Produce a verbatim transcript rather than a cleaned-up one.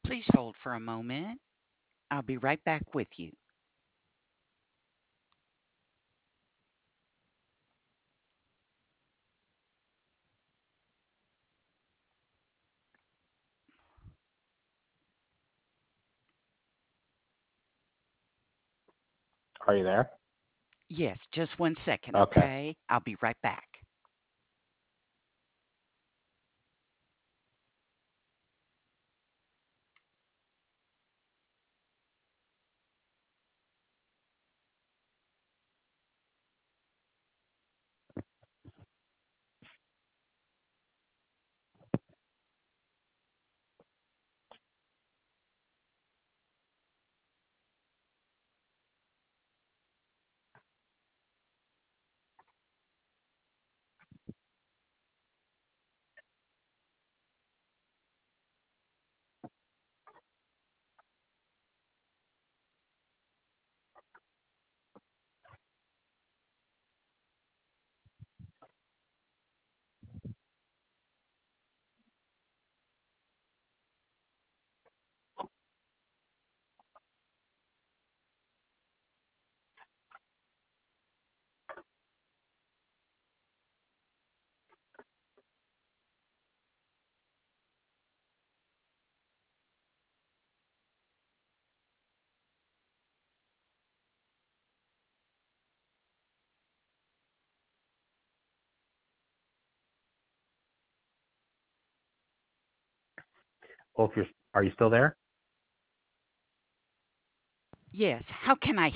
Please hold for a moment. I'll be right back with you. Are you there? Yes, just one second, Okay. okay? I'll be right back. Well, if you're, are you still there? Yes, how can I